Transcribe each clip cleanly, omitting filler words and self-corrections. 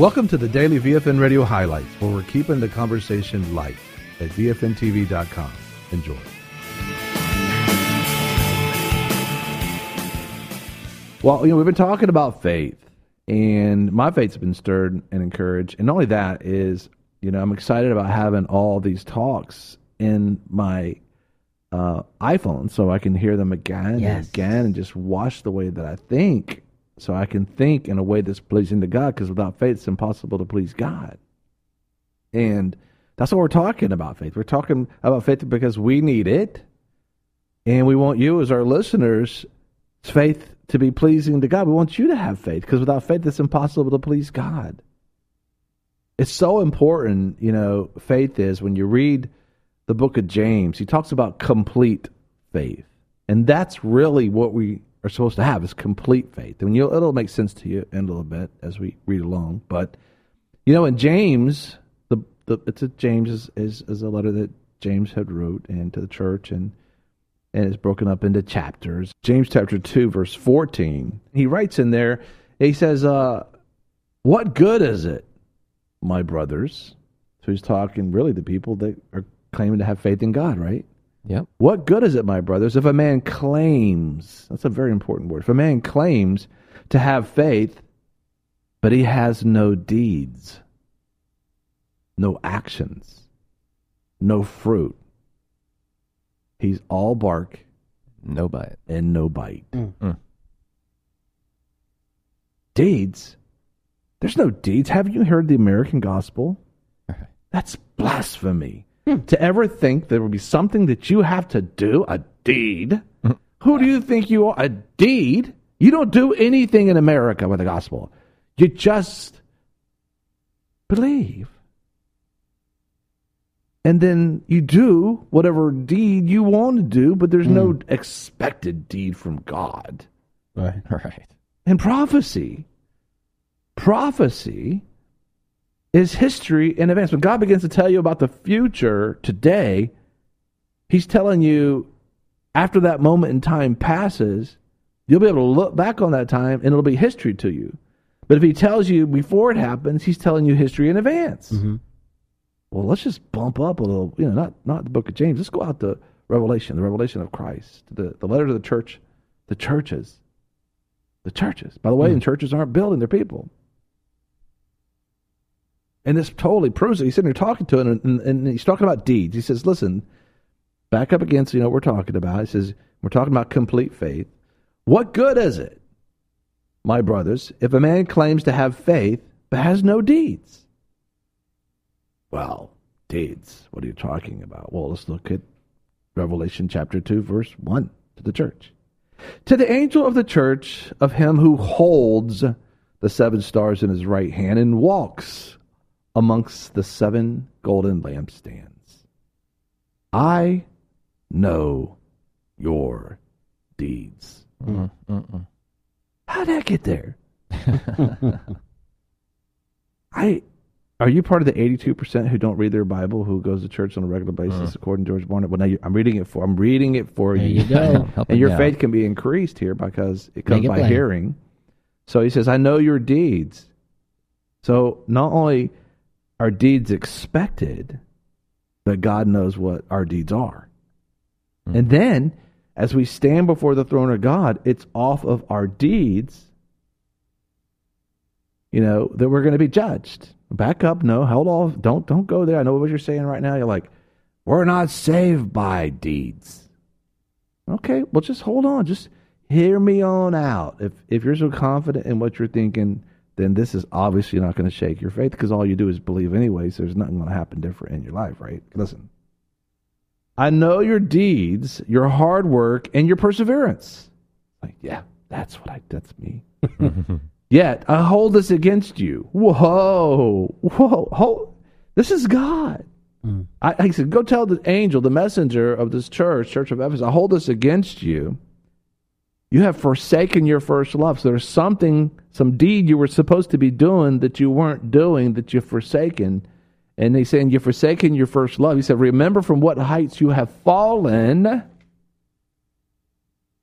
Welcome to the Daily VFN Radio Highlights, where we're keeping the conversation light at VFNTV.com. Enjoy. Well, we've been talking about faith, and my faith's been stirred and encouraged. And not only that is, I'm excited about having all these talks in my iPhone so I can hear them again and again and just watch the way that I think, so I can think in a way that's pleasing to God, because without faith, it's impossible to please God. And that's what we're talking about, faith. We're talking about faith because we need it, and we want you as our listeners' faith to be pleasing to God. We want you to have faith, because without faith, it's impossible to please God. It's so important, faith is. When you read the book of James, he talks about complete faith. And that's really what we are supposed to have, is complete faith. And it'll make sense to you in a little bit as we read along. But, in James, James is a letter that James had wrote into the church, and it's broken up into chapters. James chapter 2, verse 14, he writes in there, he says, what good is it, my brothers? So he's talking really to people that are claiming to have faith in God, right? Yep. What good is it, my brothers, if a man claims, that's a very important word, if a man claims to have faith, but he has no deeds, no actions, no fruit? He's all bark, no bite, and no bite. Deeds? There's no deeds. Haven't you heard the American gospel? That's blasphemy. To ever think there will be something that you have to do, a deed. Who do you think you are? A deed? You don't do anything in America with the gospel. You just believe. And then you do whatever deed you want to do, but there's no expected deed from God. Right. And prophecy is history in advance. When God begins to tell you about the future today, he's telling you after that moment in time passes, you'll be able to look back on that time and it'll be history to you. But if he tells you before it happens, he's telling you history in advance. Mm-hmm. Well, let's just bump up a little, not the book of James. Let's go out to Revelation, the revelation of Christ, the letter to the church, the churches. By the way, and churches aren't building their people. And this totally proves it. He's sitting there talking to it, and he's talking about deeds. He says, listen, back up against, what we're talking about. He says, we're talking about complete faith. What good is it, my brothers, if a man claims to have faith but has no deeds? Well, deeds, what are you talking about? Well, let's look at Revelation chapter 2, verse 1 to the church. To the angel of the church of him who holds the 7 stars in his right hand and walks amongst the 7 golden lampstands, I know your deeds. How'd that get there? Are you part of the 82% who don't read their Bible, who goes to church on a regular basis, according to George Barnett? Well, now I'm reading it for you. There you go. And your faith can be increased here because it comes by hearing. So he says, I know your deeds. So not only are deeds expected, but God knows what our deeds are. And then, as we stand before the throne of God, it's off of our deeds, that we're going to be judged. Back up. No, hold off. Don't go there. I know what you're saying right now. You're like, we're not saved by deeds. Okay, well, just hold on. Just hear me on out. If you're so confident in what you're thinking, then this is obviously not going to shake your faith, because all you do is believe anyway, so there's nothing going to happen different in your life, right? Listen. I know your deeds, your hard work, and your perseverance. Like, yeah, that's me. Yet I hold this against you. Whoa. This is God. I said, go tell the angel, the messenger of this church of Ephesus, I hold this against you. You have forsaken your first love. So there's some deed you were supposed to be doing that you weren't doing, that you've forsaken. And he's saying, you've forsaken your first love. He said, remember from what heights you have fallen.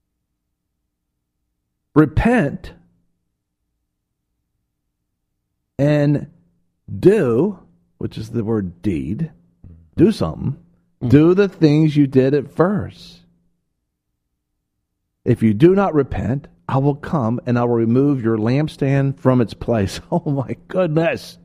Repent and do, which is the word deed, do something, do the things you did at first. If you do not repent, I will come and I will remove your lampstand from its place. Oh my goodness.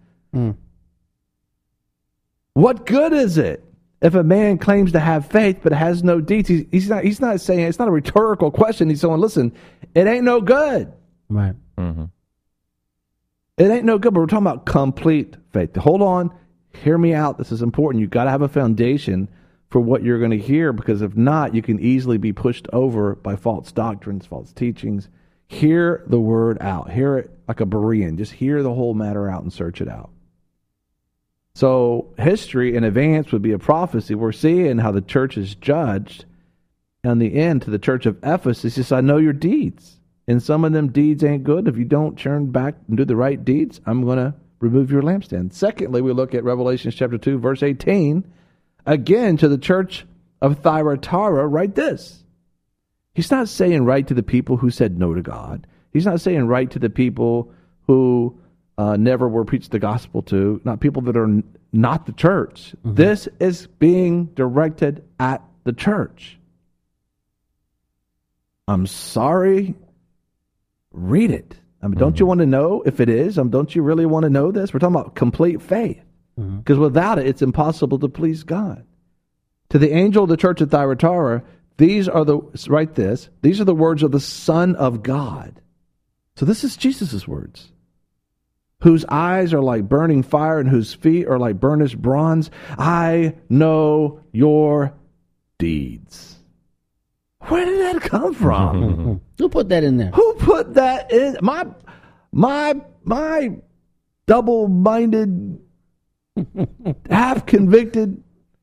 What good is it if a man claims to have faith but has no deeds? He's not saying, it's not a rhetorical question. He's saying, listen, it ain't no good. Right. Mm-hmm. It ain't no good, but we're talking about complete faith. Hold on. Hear me out. This is important. You've got to have a foundation for what you're going to hear, because if not, you can easily be pushed over by false doctrines, false teachings. Hear the word out. Hear it like a Berean. Just hear the whole matter out and search it out. So history in advance would be a prophecy. We're seeing how the church is judged. And the end to the church of Ephesus is, I know your deeds. And some of them deeds ain't good. If you don't turn back and do the right deeds, I'm going to remove your lampstand. Secondly, we look at Revelation chapter 2, verse 18. Again, to the church of Thyatira, write this. He's not saying write to the people who said no to God. He's not saying write to the people who never were preached the gospel to, not people that are not the church. Mm-hmm. This is being directed at the church. I'm sorry. Read it. I mean, don't you want to know if it is? Don't you really want to know this? We're talking about complete faith. Because without it, it's impossible to please God. To the angel of the church at Thyatira, these are the words of the Son of God. So this is Jesus' words. Whose eyes are like burning fire and whose feet are like burnished bronze. I know your deeds. Where did that come from? Who put that in there? Who put that in? My double-minded, half-convicted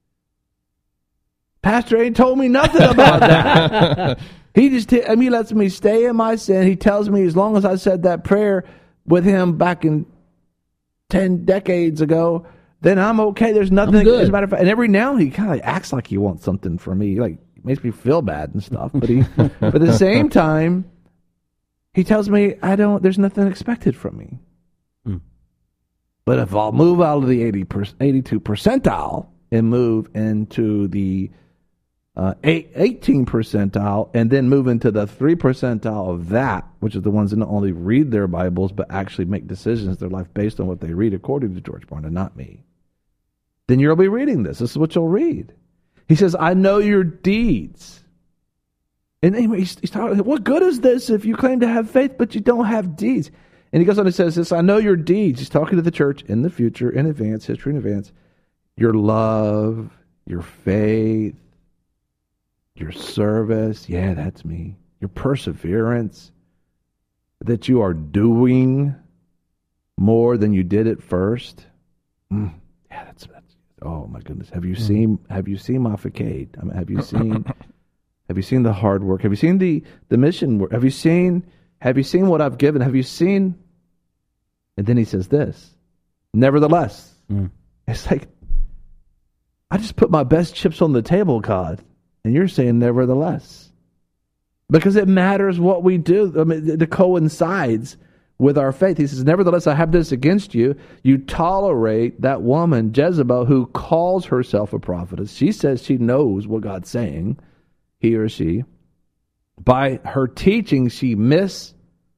pastor ain't told me nothing about that. He lets me stay in my sin. He tells me as long as I said that prayer with him back in 10 decades ago, then I'm okay. There's nothing. As a matter of fact, and every now and he kind of acts like he wants something from me, like makes me feel bad and stuff. But but at the same time, he tells me there's nothing expected from me. But if I'll move out of the 82 percentile and move into the 18 percentile and then move into the 3 percentile of that, which is the ones that not only read their Bibles but actually make decisions in their life based on what they read, according to George Barna, not me, then you'll be reading this. This is what you'll read. He says, I know your deeds. And anyway, he's talking, what good is this if you claim to have faith but you don't have deeds? And he goes on and says this, I know your deeds. He's talking to the church in the future, in advance, history in advance. Your love, your faith, your service. Yeah, that's me. Your perseverance. That you are doing more than you did at first. Yeah, that's oh my goodness. Have you seen my facade? I mean, have you seen the hard work? Have you seen the mission work? Have you seen what I've given? Have you seen? And then he says this, nevertheless. It's like, I just put my best chips on the table, God. And you're saying nevertheless. Because it matters what we do. I mean, it coincides with our faith. He says, nevertheless, I have this against you. You tolerate that woman, Jezebel, who calls herself a prophetess. She says she knows what God's saying, he or she. By her teaching, she misleads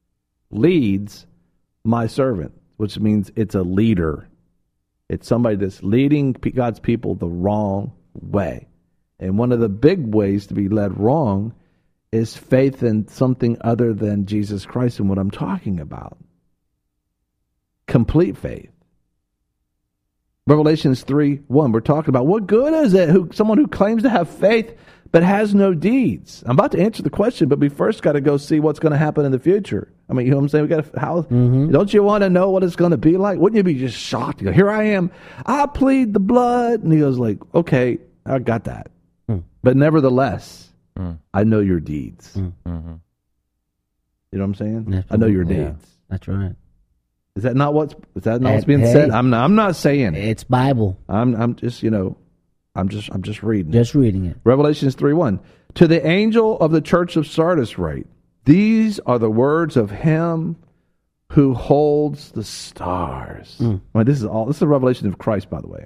my servant, which means it's a leader. It's somebody that's leading God's people the wrong way. And one of the big ways to be led wrong is faith in something other than Jesus Christ and what I'm talking about. Complete faith. Revelations 3:1, we're talking about what good is it someone who claims to have faith but has no deeds. I'm about to answer the question, but we first got to go see what's going to happen in the future. I mean, you know what I'm saying? Don't you want to know what it's going to be like? Wouldn't you be just shocked? You go, here I am. I plead the blood. And he goes like, okay, I got that. But nevertheless, I know your deeds. You know what I'm saying? I know your deeds. That's right. Is that not what's being said? I'm not saying it. It's Bible. I'm just reading. Just reading it. Revelations 3:1. To the angel of the church of Sardis write, these are the words of him who holds the stars. This is a revelation of Christ, by the way.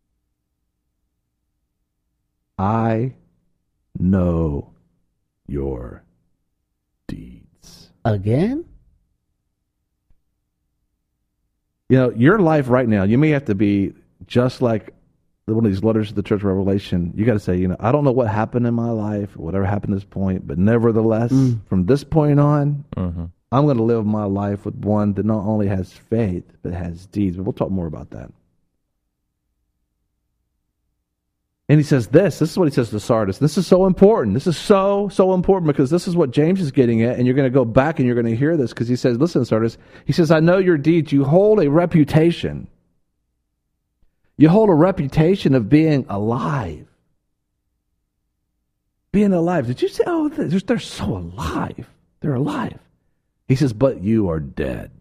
I know your deeds. Again? Your life right now, you may have to be just like one of these letters to the Church of Revelation. You got to say, I don't know what happened in my life, or whatever happened at this point, but nevertheless, from this point on, I'm going to live my life with one that not only has faith, but has deeds. But we'll talk more about that. And he says this is what he says to Sardis. This is so important. This is so important, because this is what James is getting at, and you're going to go back and you're going to hear this, because he says, listen, Sardis, he says, I know your deeds. You hold a reputation. You hold a reputation of being alive. Being alive. Did you say, they're so alive. They're alive. He says, but you are dead.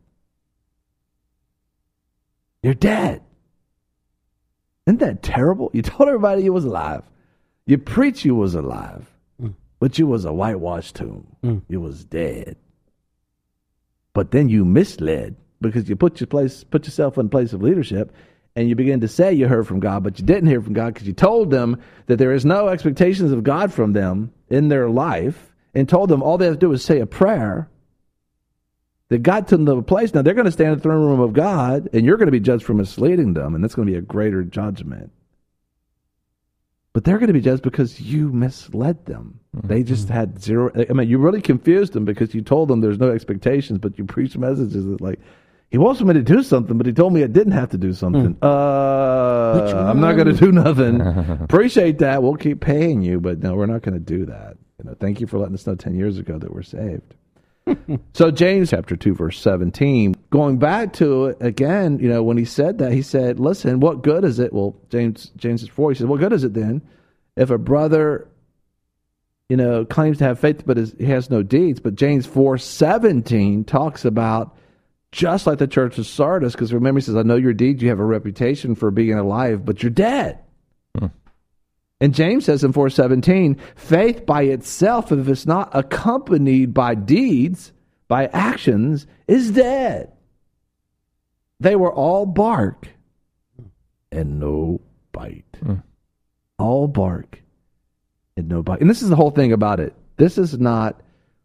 You're dead. Isn't that terrible? You told everybody you was alive. You preached you was alive. But you was a whitewashed tomb. You was dead. But then you misled, because you put yourself in a place of leadership, and you begin to say you heard from God, but you didn't hear from God, because you told them that there is no expectations of God from them in their life, and told them all they have to do is say a prayer. That got to the place. Now they're going to stand in the throne room of God, and you're going to be judged for misleading them, and that's going to be a greater judgment. But they're going to be judged because you misled them. They just had zero. You really confused them, because you told them there's no expectations, but you preached messages that, like, he wants me to do something, but he told me I didn't have to do something. I'm not going to do nothing. Appreciate that. We'll keep paying you, but no, we're not going to do that. Thank you for letting us know 10 years ago that we're saved. So James chapter 2, verse 17, going back to it again, when he said that, he said, listen, what good is it? Well, James is 4, he says, what good is it then if a brother, claims to have faith, but he has no deeds? But James 4:17 talks about just like the church of Sardis, because remember, he says, I know your deeds, you have a reputation for being alive, but you're dead. And James says in 4:17, faith by itself, if it's not accompanied by deeds, by actions, is dead. They were all bark and no bite. All bark and no bite. And this is the whole thing about it. This is not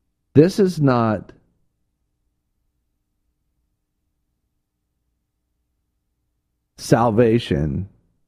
salvation.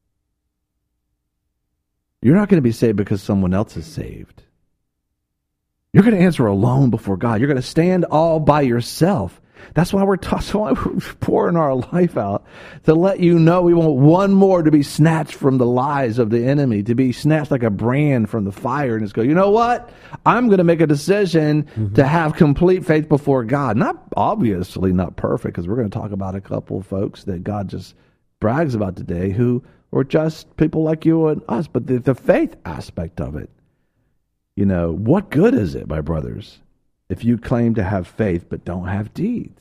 You're not going to be saved because someone else is saved. You're going to answer alone before God. You're going to stand all by yourself. That's why we're pouring our life out, to let you know we want one more to be snatched from the lies of the enemy, to be snatched like a brand from the fire, and just go, you know what? I'm going to make a decision to have complete faith before God. Obviously not perfect, because we're going to talk about a couple of folks that God just brags about today who or just people like you and us, but the faith aspect of it. What good is it, my brothers, if you claim to have faith but don't have deeds?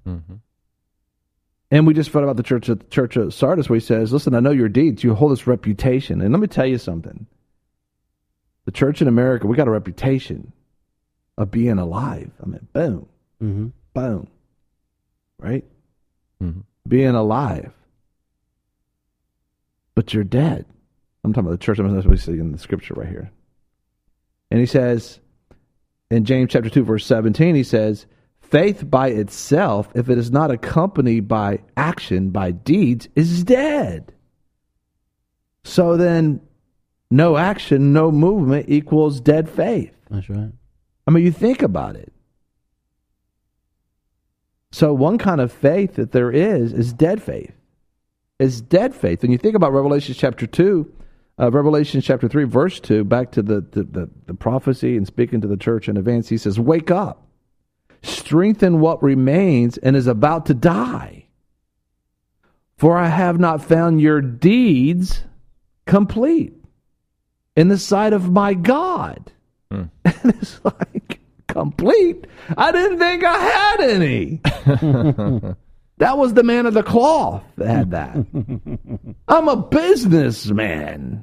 And we just thought about the church of Sardis, where he says, listen, I know your deeds. You hold this reputation. And let me tell you something. The church in America, we got a reputation of being alive. Boom. Boom. Right? Being alive. But you're dead. I'm talking about the church. That's what we see in the scripture right here. And he says, in James chapter 2, verse 17, he says, faith by itself, if it is not accompanied by action, by deeds, is dead. So then, no action, no movement equals dead faith. That's right. You think about it. So one kind of faith that there is dead faith. Is dead faith. When you think about Revelation chapter 2, Revelation chapter 3, verse 2, back to the prophecy and speaking to the church in advance, he says, wake up, strengthen what remains and is about to die. For I have not found your deeds complete in the sight of my God. And it's like, complete? I didn't think I had any. That was the man of the cloth that had that. I'm a businessman.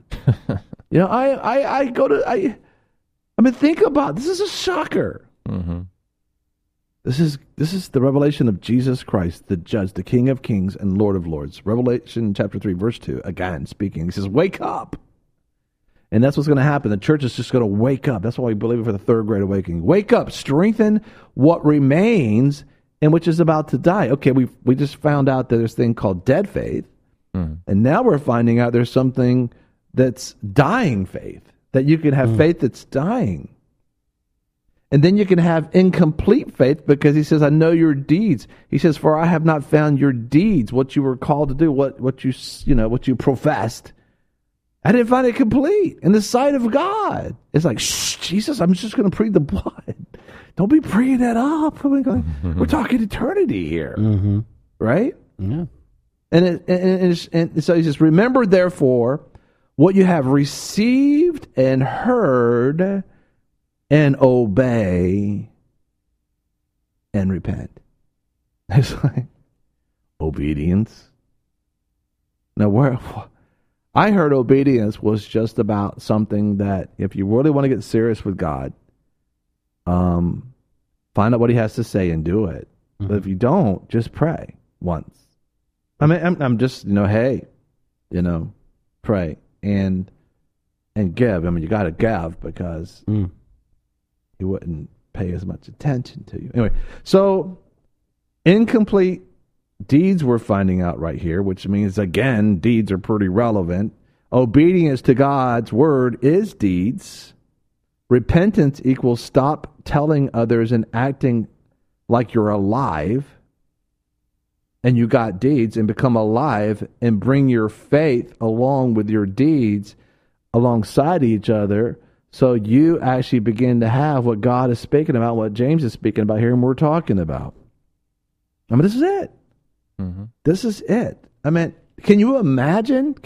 Think about, this is a shocker. This is the revelation of Jesus Christ, the judge, the King of kings and Lord of lords. Revelation chapter 3, verse 2, again speaking. He says, wake up. And that's what's going to happen. The church is just going to wake up. That's why we believe for the third great awakening. Wake up, strengthen what remains and which is about to die. Okay, we just found out that there's a thing called dead faith. And now we're finding out there's something that's dying faith, that you can have faith that's dying. And then you can have incomplete faith because he says, I know your deeds. He says, for I have not found your deeds, what you were called to do, what you professed. I didn't find it complete in the sight of God. It's like, shh, Jesus, I'm just going to plead the blood. Don't be praying that up. We're talking eternity here. Right? Yeah. And so he says, remember therefore what you have received and heard, and obey and repent. It's like obedience. Now, I heard obedience was just about something that if you really want to get serious with God, find out what he has to say and do it. But if you don't, just pray once. I mean, I'm just, hey, pray and give. I mean, you got to give because he wouldn't pay as much attention to you. Anyway, so incomplete deeds we're finding out right here, which means, again, deeds are pretty relevant. Obedience to God's word is deeds. Repentance equals stop telling others and acting like you're alive and you got deeds, and become alive and bring your faith along with your deeds alongside each other, so you actually begin to have what God is speaking about, what James is speaking about here, and we're talking about. I mean, this is it. This is it. I mean, can you imagine?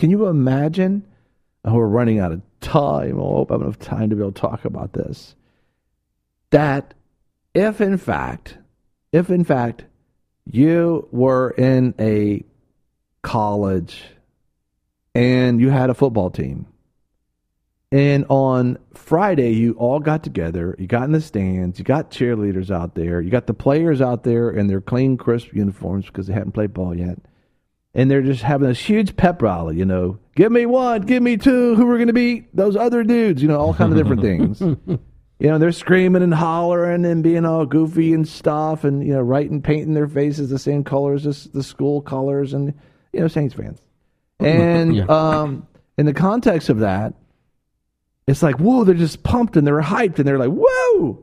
Oh, we're running out of time. I hope I have enough time to be able to talk about this. That if in fact, you were in a college and you had a football team, and on Friday you all got together, you got in the stands, you got cheerleaders out there, you got the players out there in their clean, crisp uniforms because they hadn't played ball yet, and they're just having this huge pep rally, give me one, give me two, who we're going to beat those other dudes, all kind of different things. They're screaming and hollering and being all goofy and stuff, and painting their faces the same colors as the school colors, and Saints fans. And in the context of that, it's like, whoa, they're just pumped and they're hyped and they're like, whoa.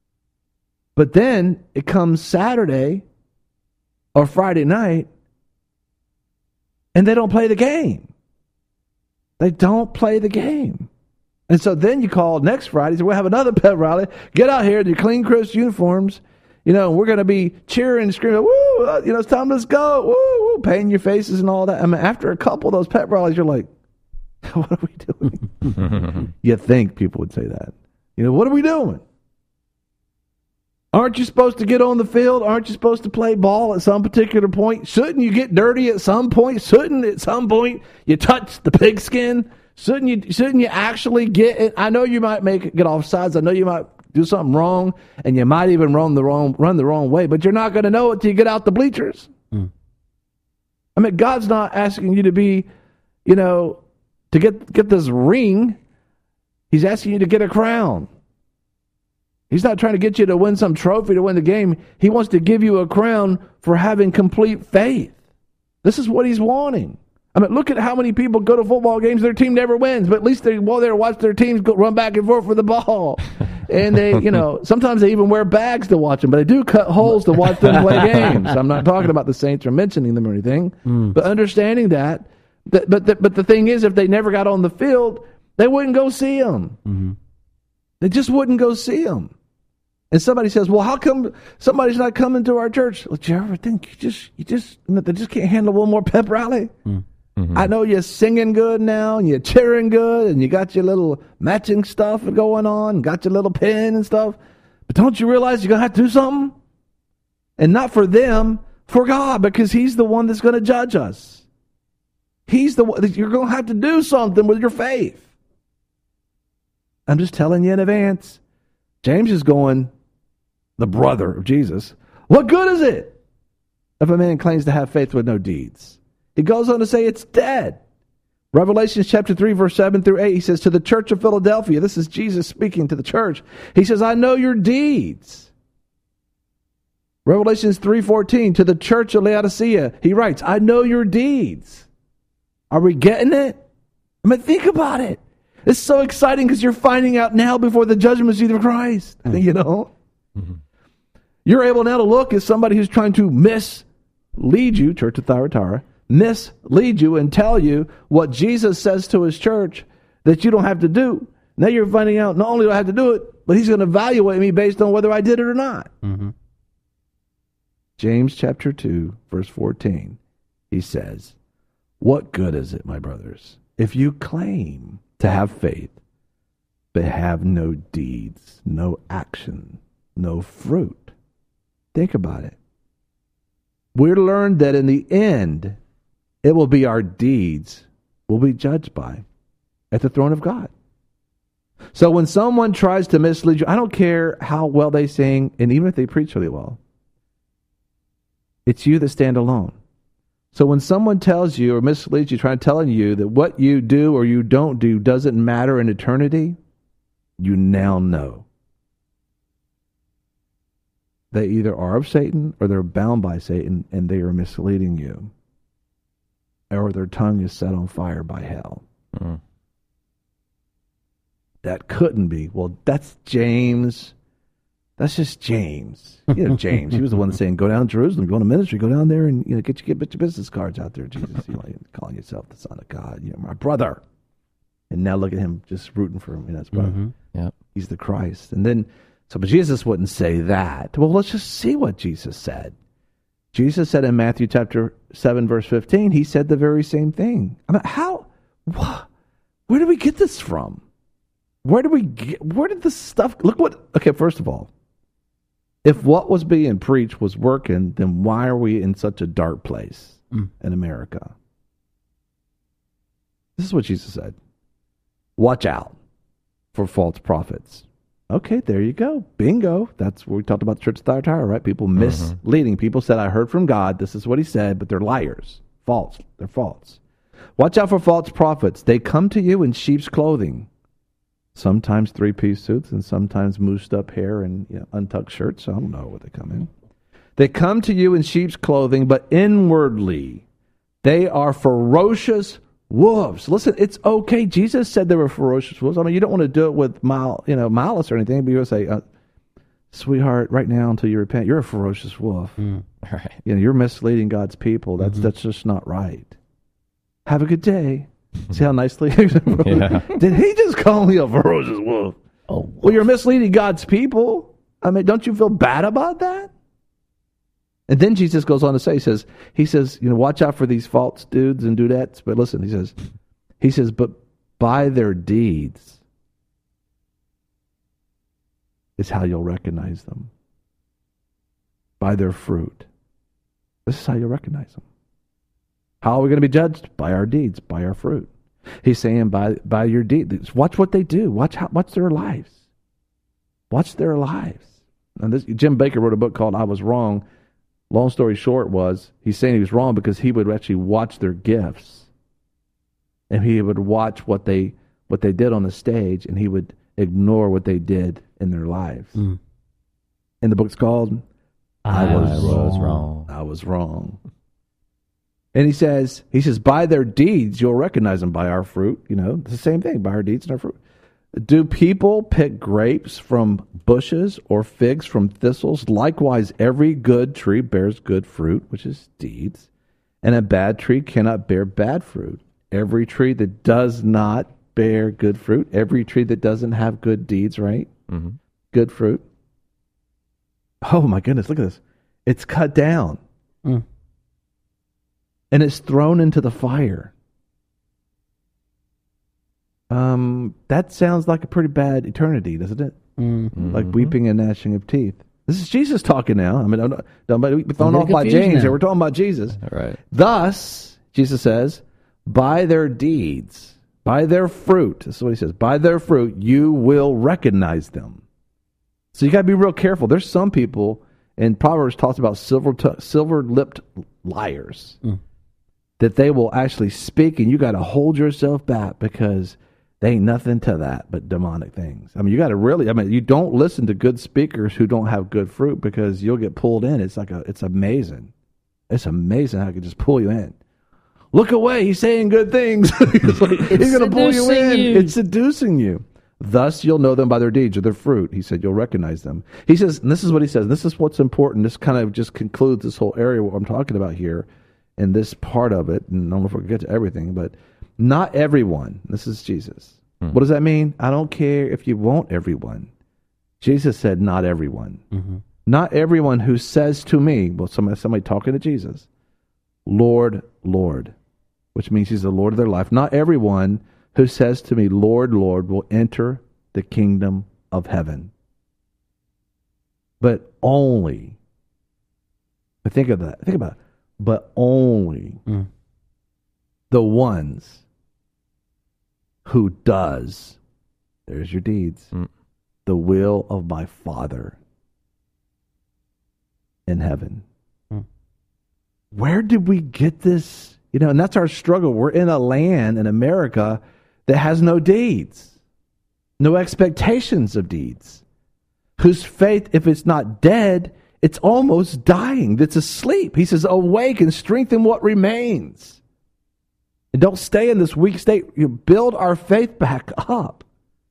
But then it comes Saturday or Friday night, and they don't play the game. They don't play the game. And so then you call next Friday, so we'll have another pep rally. Get out here in your clean, crisp uniforms. We're going to be cheering and screaming, woo, it's time, let's go. Woo, woo, painting your faces and all that. I mean, after a couple of those pep rallies, you're like, what are we doing? You think people would say that. What are we doing? Aren't you supposed to get on the field? Aren't you supposed to play ball at some particular point? Shouldn't you get dirty at some point? Shouldn't at some point you touch the pigskin? Shouldn't you actually get it? I know you might get off sides. I know you might do something wrong, and you might even run the wrong way, but you're not going to know it till you get out the bleachers. I mean, God's not asking you to be, to get this ring. He's asking you to get a crown. He's not trying to get you to win some trophy to win the game. He wants to give you a crown for having complete faith. This is what he's wanting. I mean, look at how many people go to football games. Their team never wins, but at least they go there and watch their teams run back and forth for the ball. And they, sometimes they even wear bags to watch them, but they do cut holes to watch them play games. I'm not talking about the Saints or mentioning them or anything, but understanding that. But the thing is, if they never got on the field, they wouldn't go see them. They just wouldn't go see them. And somebody says, well, how come somebody's not coming to our church? Well, do you ever think they just can't handle one more pep rally? I know you're singing good now, and you're cheering good, and you got your little matching stuff going on, got your little pen and stuff. But don't you realize you're going to have to do something? And not for them, for God, because he's the one that's going to judge us. He's the one. You're going to have to do something with your faith. I'm just telling you in advance. James is going, the brother of Jesus, What good is it if a man claims to have faith with no deeds? He goes on to say it's dead. Revelation chapter 3, verse 7 through 8, he says, to the church of Philadelphia, this is Jesus speaking to the church. He says, I know your deeds. Revelations 3:14, to the church of Laodicea, he writes, I know your deeds. Are we getting it? I mean, think about it. It's so exciting because you're finding out now before the judgment seat of Christ. You know? Mm-hmm. You're able now to look at somebody who's trying to mislead you, Church of Thyatira, mislead you and tell you what Jesus says to his church that you don't have to do. Now you're finding out not only do I have to do it, but he's going to evaluate me based on whether I did it or not. Mm-hmm. James chapter 2, verse 14, he says, what good is it, my brothers, if you claim to have faith, but have no deeds, no action, no fruit? Think about it. We're learned that in the end, it will be our deeds we'll be judged by at the throne of God. So when someone tries to mislead you, I don't care how well they sing, and even if they preach really well, it's you that stand alone. So when someone tells you or misleads you, telling you that what you do or you don't do doesn't matter in eternity, you now know. They either are of Satan or they're bound by Satan and they are misleading you. Or their tongue is set on fire by hell. Mm. That couldn't be. Well, that's James. That's just James. You know, James. He was the one saying, go down to Jerusalem, go to ministry, go down there and get your business cards out there, Jesus. Calling yourself the Son of God. My brother. And now look at him just rooting for him. His brother. Mm-hmm. Yep. He's the Christ. And then, but Jesus wouldn't say that. Well, let's just see what Jesus said. Jesus said in Matthew chapter 7, verse 15, he said the very same thing. I mean, where did we get this from? Where did this stuff, okay, first of all, if what was being preached was working, then why are we in such a dark place in America? This is what Jesus said. Watch out for false prophets. Okay, there you go. Bingo. That's what we talked about the Church of Thyatira, right? People misleading. People said, I heard from God. This is what he said, but they're liars. False. They're false. Watch out for false prophets. They come to you in sheep's clothing. Sometimes three-piece suits and sometimes moosed up hair and untucked shirts. I don't know what they come in. They come to you in sheep's clothing, but inwardly they are ferocious wolves. Listen, it's okay. Jesus said they were ferocious wolves. I mean, you don't want to do it with malice or anything, but you'll say, sweetheart, right now until you repent, you're a ferocious wolf. Right. You're misleading God's people. That's just not right. Have a good day. See how nicely? Yeah. Did he just call me a ferocious wolf? Oh, well, you're misleading God's people. I mean, don't you feel bad about that? And then Jesus goes on to say, he says, watch out for these false dudes and dudettes. But listen, he says, but by their deeds is how you'll recognize them. By their fruit. This is how you'll recognize them. How are we going to be judged? By our deeds, by our fruit. He's saying by your deeds. Watch what they do. Watch their lives. Watch their lives. And Jim Baker wrote a book called I Was Wrong. Long story short he's saying he was wrong because he would actually watch their gifts. And he would watch what they did on the stage, and he would ignore what they did in their lives. And the book's called I Was Wrong. I Was Wrong. And he says, by their deeds, you'll recognize them. By our fruit. It's the same thing, by our deeds and our fruit. Do people pick grapes from bushes or figs from thistles? Likewise, every good tree bears good fruit, which is deeds. And a bad tree cannot bear bad fruit. Every tree that does not bear good fruit, every tree that doesn't have good deeds, right? Mm-hmm. Good fruit. Oh my goodness, look at this. It's cut down. And it's thrown into the fire. That sounds like a pretty bad eternity, doesn't it? Mm-hmm. Like weeping and gnashing of teeth. This is Jesus talking now. I mean, don't be thrown off by James here. We're talking about Jesus. Right. Thus, Jesus says, by their deeds, by their fruit, this is what he says, by their fruit, you will recognize them. So you got to be real careful. There's some people And Proverbs talks about silver-lipped liars. That they will actually speak, and you got to hold yourself back because they ain't nothing to that but demonic things. I mean, you got to really, you don't listen to good speakers who don't have good fruit because you'll get pulled in. It's amazing. It's amazing how it can just pull you in. Look away, he's saying good things. He's going to pull you in. It's seducing you. Thus you'll know them by their deeds or their fruit. He said, you'll recognize them. He says, and this is what he says, and this is what's important. This kind of just concludes this whole area what I'm talking about here in this part of it. And I don't know if we'll get to everything, but not everyone. This is Jesus. What does that mean? I don't care if you want everyone. Jesus said, not everyone. Not everyone who says to me, well, somebody talking to Jesus, Lord, Lord, which means he's the Lord of their life. Not everyone who says to me, Lord, Lord, will enter the kingdom of heaven. But only, but think of that. Think about it. But only the ones who does, there's your deeds, the will of my Father in heaven. Where did we get this? And that's our struggle. We're in a land in America that has no deeds, no expectations of deeds, whose faith, if it's not dead, it's almost dying. It's asleep. He says, awake and strengthen what remains. And don't stay in this weak state. You build our faith back up.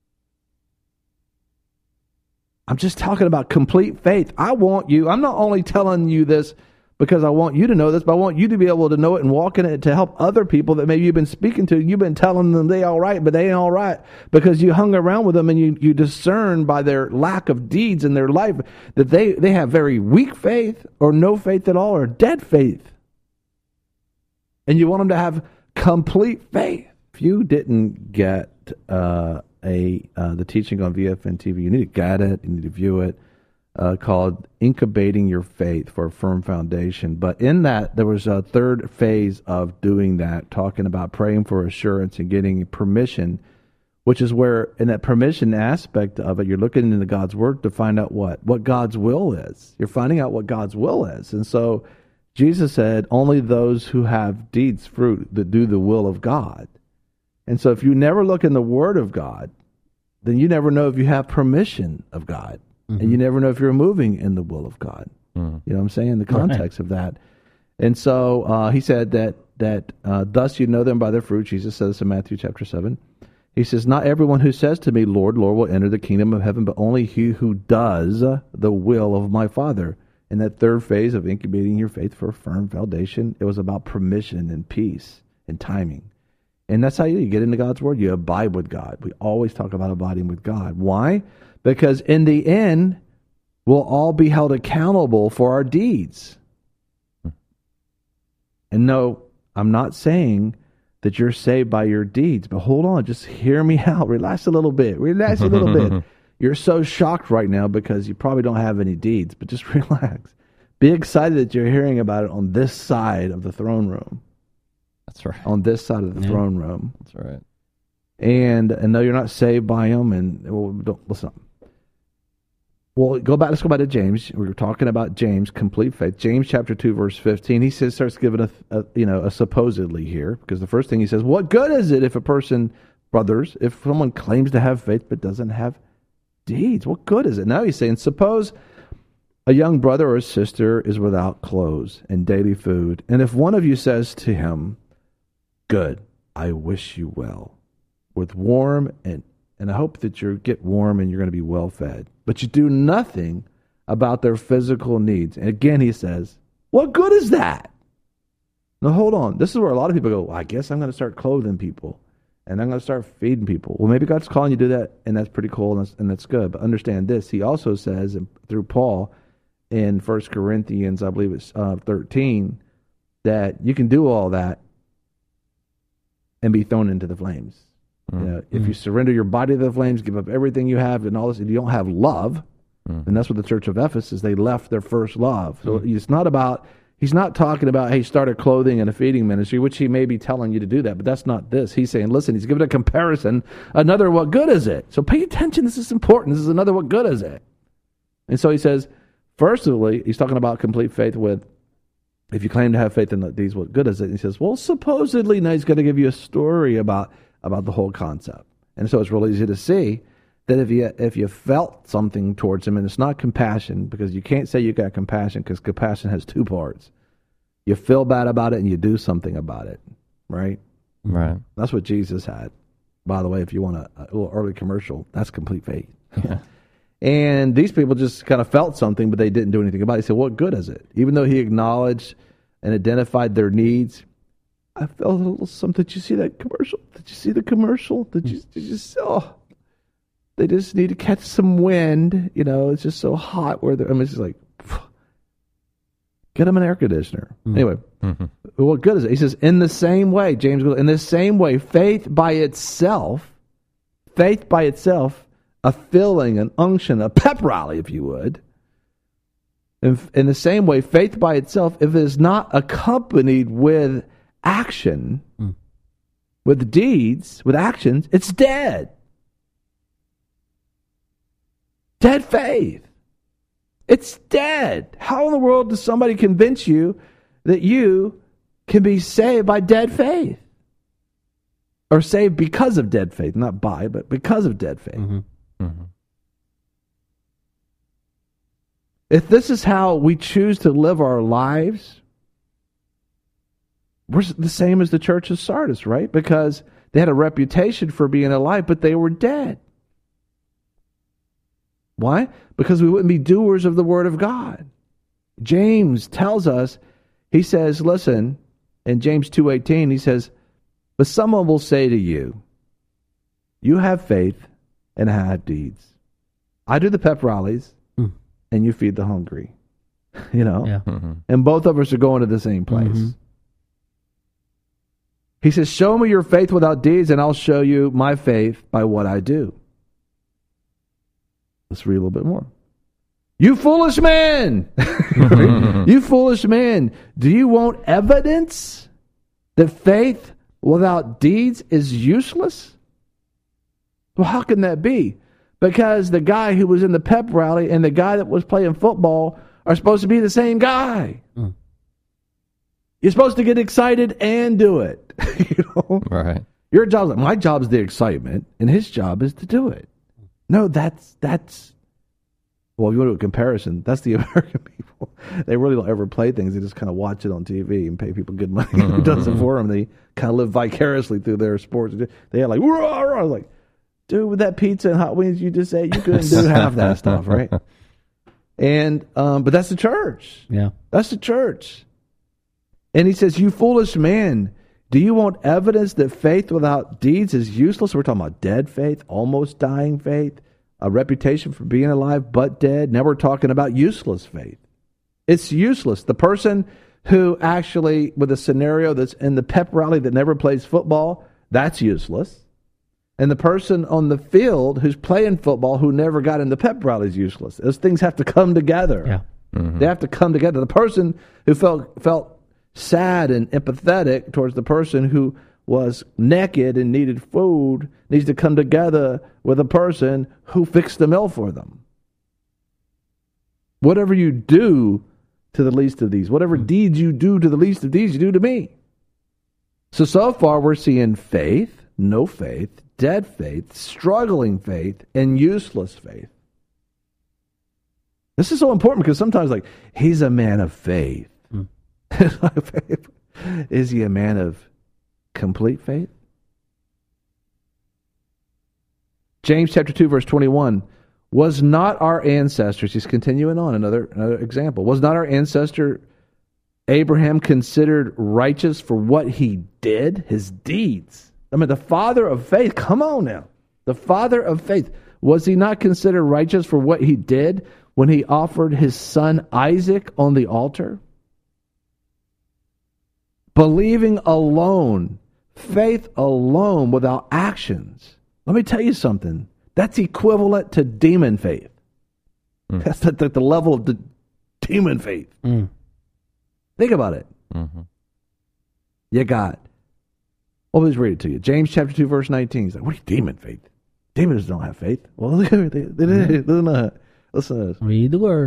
I'm just talking about complete faith. I'm not only telling you this because I want you to know this, but I want you to be able to know it and walk in it to help other people that maybe you've been speaking to. You've been telling them they all right, but they ain't all right because you hung around with them and you discern by their lack of deeds in their life that they have very weak faith or no faith at all or dead faith. And you want them to have complete faith. If you didn't get the teaching on VFN TV, you need to get it, you need to view it. Called Incubating Your Faith for a Firm Foundation. But in that, there was a third phase of doing that, talking about praying for assurance and getting permission, which is where, in that permission aspect of it, you're looking into God's Word to find out what God's will is. You're finding out what God's will is. And so Jesus said, only those who have deeds, fruit, that do the will of God. And so if you never look in the Word of God, then you never know if you have permission of God. And you never know if you're moving in the will of God. You know what I'm saying? In the context of that. And so he said that thus you know them by their fruit. Jesus says this in Matthew chapter 7. He says, not everyone who says to me, Lord, Lord, will enter the kingdom of heaven, but only he who does the will of my Father. In that third phase of incubating your faith for a firm foundation, it was about permission and peace and timing. And that's how you get into God's Word. You abide with God. We always talk about abiding with God. Why? Because in the end, we'll all be held accountable for our deeds. And no, I'm not saying that you're saved by your deeds, but hold on, just hear me out. Relax a little bit. Relax a little bit. You're so shocked right now because you probably don't have any deeds, but just relax. Be excited that you're hearing about it on this side of the throne room. That's right. On this side of the throne room. That's right. And no, you're not saved by them. And don't listen. Well, let's go back to James. We were talking about James, complete faith. James chapter 2, verse 15. Starts giving a supposedly here, because the first thing he says, what good is it if if someone claims to have faith but doesn't have deeds? What good is it? Now he's saying, suppose a young brother or sister is without clothes and daily food, and if one of you says to him, good, I wish you well, with warm and I hope that you get warm and you're going to be well fed. But you do nothing about their physical needs. And again, he says, what good is that? Now, hold on. This is where a lot of people go, well, I guess I'm going to start clothing people and I'm going to start feeding people. Well, maybe God's calling you to do that, and that's pretty cool and that's good. But understand this. He also says through Paul in 1 Corinthians, I believe it's 13, that you can do all that and be thrown into the flames. If you surrender your body to the flames, give up everything you have and all this, and you don't have love, and that's what the church of Ephesus, they left their first love. So it's not about, he's not talking about, hey, start a clothing and a feeding ministry, which he may be telling you to do that, but that's not this. He's saying, listen, he's giving a comparison, another what good is it? So pay attention, this is important. This is another what good is it? And so he says, Firstly, he's talking about complete faith with, if you claim to have faith in these, what good is it? And he says, well, supposedly, now he's going to give you a story about the whole concept. And so it's really easy to see that if you felt something towards him, and it's not compassion, because you can't say you got compassion, because compassion has two parts. You feel bad about it and you do something about it, right? Right. That's what Jesus had. By the way, if you want a little early commercial, that's complete faith. Yeah. And these people just kind of felt something, but they didn't do anything about it. He said, what good is it? Even though he acknowledged and identified their needs, I felt a little something. Did you see that commercial? Did you see the commercial? Did you they just need to catch some wind. You know, it's just so hot where they're, it's just like, get them an air conditioner. Anyway, what good is it? He says, in the same way, James goes, in the same way, faith by itself, a filling, an unction, a pep rally, if you would. In the same way, faith by itself, if it is not accompanied with action, with deeds, with actions, it's dead. Dead faith. It's dead. How in the world does somebody convince you that you can be saved by dead faith? Or saved because of dead faith, not by, but because of dead faith. If this is how we choose to live our lives, we're the same as the church of Sardis, right? Because they had a reputation for being alive, but they were dead. Why? Because we wouldn't be doers of the word of God. James tells us, he says, listen, in James 2:18, he says, but someone will say to you, you have faith and have deeds. I do the pep rallies and you feed the hungry. You know? Yeah. And both of us are going to the same place. He says, show me your faith without deeds and I'll show you my faith by what I do. Let's read a little bit more. You foolish man! You foolish man! Do you want evidence that faith without deeds is useless? Well, how can that be? Because the guy who was in the pep rally and the guy that was playing football are supposed to be the same guy. You're supposed to get excited and do it. You know? Right. Your job, my job is the excitement, and his job is to do it. No, that's. Well, if you want to do a comparison, that's the American people. They really don't ever play things. They just kind of watch it on TV and pay people good money. Who does it for them? They kind of live vicariously through their sports. They had like, rah, rah. Like, dude, with that pizza and hot wings you just ate, you couldn't do half that stuff, right? And but that's the church. Yeah, that's the church. And he says, you foolish man, do you want evidence that faith without deeds is useless? We're talking about dead faith, almost dying faith, a reputation for being alive but dead. Now we're talking about useless faith. It's useless. The person who actually, with a scenario that's in the pep rally that never plays football, that's useless. And the person on the field who's playing football who never got in the pep rally is useless. Those things have to come together. Yeah. They have to come together. The person who felt sad and empathetic towards the person who was naked and needed food needs to come together with a person who fixed the meal for them. Whatever you do to the least of these, whatever deeds you do to the least of these, you do to me. So far we're seeing faith, no faith, dead faith, struggling faith, and useless faith. This is so important because sometimes, like, he's a man of faith. Is he a man of complete faith? James chapter 2, verse 21. Was not our ancestors, he's continuing on, another example. Was not our ancestor Abraham considered righteous for what he did, his deeds? I mean, the father of faith, come on now. The father of faith. Was he not considered righteous for what he did when he offered his son Isaac on the altar? Believing alone, faith alone without actions. Let me tell you something. That's equivalent to demon faith. That's the level of the demon faith. Think about it. You got, well, let's read it to you. James chapter 2, verse 19. He's like, what are you, demon faith? Demons don't have faith. Well, they don't have. Listen to this. Read the word.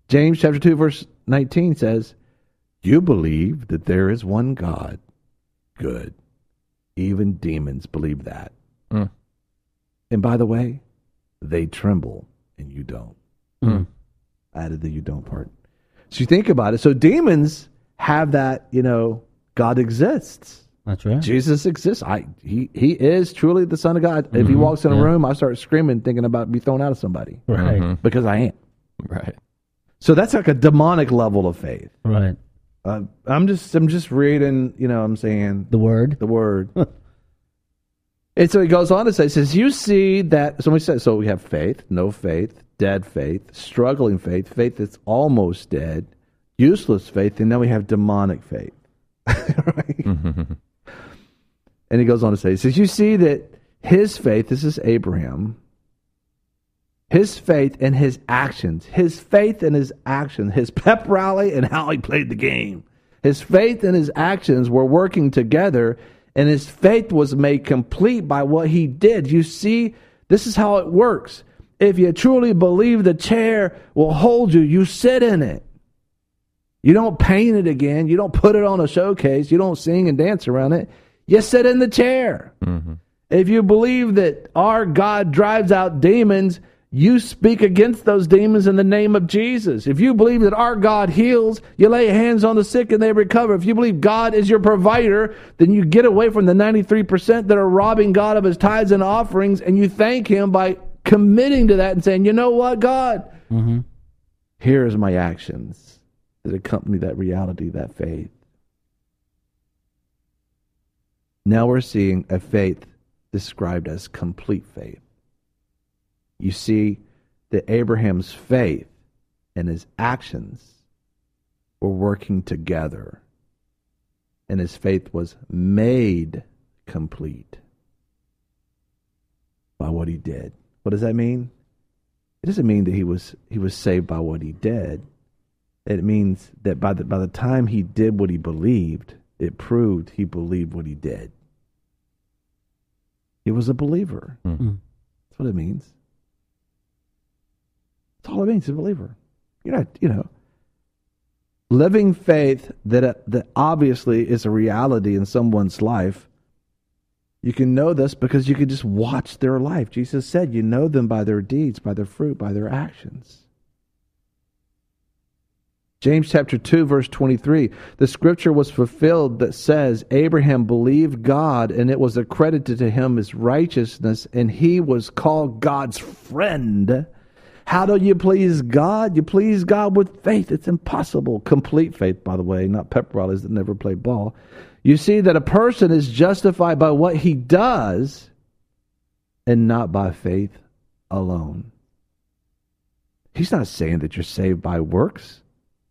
James chapter 2, verse 19 says, you believe that there is one God. Good. Even demons believe that. Mm. And by the way, they tremble and you don't. Mm. Added the you don't part. So you think about it. So demons have that, God exists. That's right. Jesus exists. He is truly the Son of God. If he walks in a room, I start screaming, thinking about be thrown out of somebody. Right. Because I am. Right. So that's like a demonic level of faith. Right. I'm just reading, I'm saying The word. the word. And so he goes on to say, says, you see that, somebody says, so we have faith, no faith, dead faith, struggling faith, faith that's almost dead, useless faith, and then we have demonic faith. Right? Mm-hmm. And he goes on to say, he says, you see that his faith, this is Abraham, his faith and his actions, his pep rally and how he played the game, his faith and his actions were working together, and his faith was made complete by what he did. You see, this is how it works. If you truly believe the chair will hold you, you sit in it. You don't paint it again. You don't put it on a showcase. You don't sing and dance around it. You sit in the chair. Mm-hmm. If you believe that our God drives out demons, you speak against those demons in the name of Jesus. If you believe that our God heals, you lay hands on the sick and they recover. If you believe God is your provider, then you get away from the 93% that are robbing God of his tithes and offerings, and you thank him by committing to that and saying, you know what, God? Mm-hmm. Here's my actions that accompany that reality, that faith. Now we're seeing a faith described as complete faith. You see that Abraham's faith and his actions were working together, and his faith was made complete by what he did. What does that mean? It doesn't mean that he was saved by what he did. It means that by the time he did what he believed, it proved he believed what he did. He was a believer. Mm-hmm. That's what it means. That's all it means, a believer. You're not, living faith that obviously is a reality in someone's life. You can know this because you can just watch their life. Jesus said, you know them by their deeds, by their fruit, by their actions. James chapter 2, verse 23, the scripture was fulfilled that says, Abraham believed God, and it was accredited to him as righteousness, and he was called God's friend. How do you please God? You please God with faith. It's impossible. Complete faith, by the way, not pep rallies that never play ball. You see that a person is justified by what he does and not by faith alone. He's not saying that you're saved by works,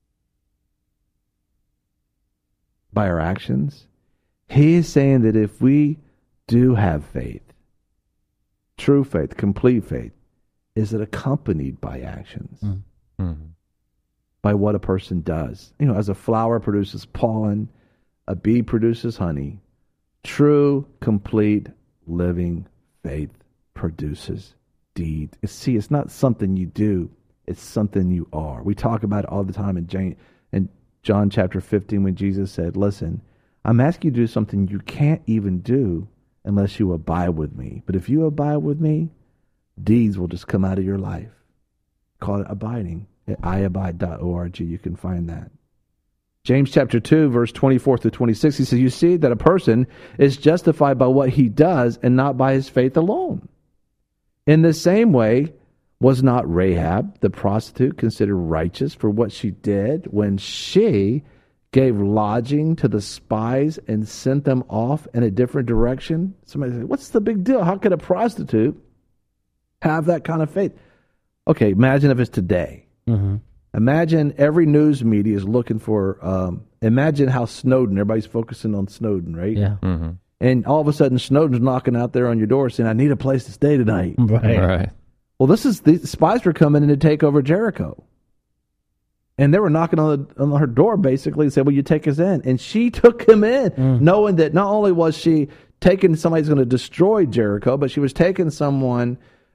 by our actions. He is saying that if we do have faith, true faith, complete faith, is it accompanied by actions? Mm-hmm. By what a person does. As a flower produces pollen, a bee produces honey, true, complete, living faith produces deed. See, it's not something you do, it's something you are. We talk about it all the time in John chapter 15 when Jesus said, listen, I'm asking you to do something you can't even do unless you abide with me. But if you abide with me, deeds will just come out of your life. Call it abiding at iabide.org. You can find that. James chapter 2, verse 24 through 26, he says, you see that a person is justified by what he does and not by his faith alone. In the same way, was not Rahab, the prostitute, considered righteous for what she did when she gave lodging to the spies and sent them off in a different direction? Somebody said, what's the big deal? How could a prostitute have that kind of faith? Okay, imagine if it's today. Mm-hmm. Imagine every news media is looking for, imagine how Snowden, everybody's focusing on Snowden, right? Yeah. Mm-hmm. And all of a sudden Snowden's knocking out there on your door saying, I need a place to stay tonight. Right. Right. Well, the spies were coming in to take over Jericho. And they were knocking on her door basically and said, will you take us in? And she took him in, knowing that not only was she taking somebody who's going to destroy Jericho, but she was taking someone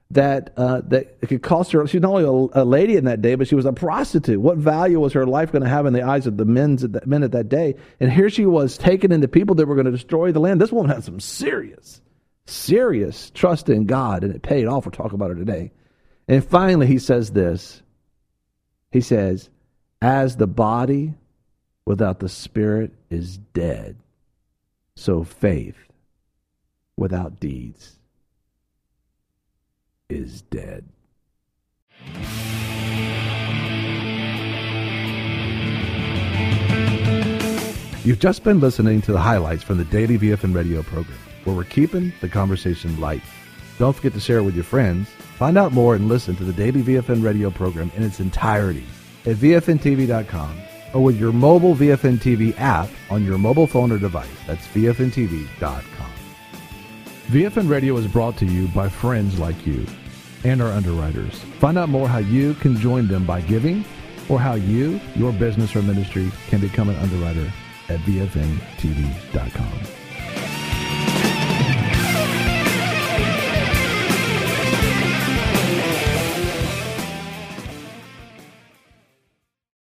that it could cost her. She's not only a lady in that day, but she was a prostitute. What value was her life going to have in the eyes of the men at that day? And here she was taken into people that were going to destroy the land. This woman had some serious trust in God, and it paid off. We'll talk about her today. And finally, he says this. He says, as the body without the spirit is dead, so faith without deeds is dead. You've just been listening to the highlights from the Daily VFN radio program, where we're keeping the conversation light. Don't forget to share it with your friends. Find out more and listen to the Daily VFN radio program in its entirety at VFNTV.com or with your mobile VFN TV app on your mobile phone or device. That's VFNTV.com. VFN Radio is brought to you by friends like you and our underwriters. Find out more how you can join them by giving or how you, your business or ministry can become an underwriter at VFNTV.com.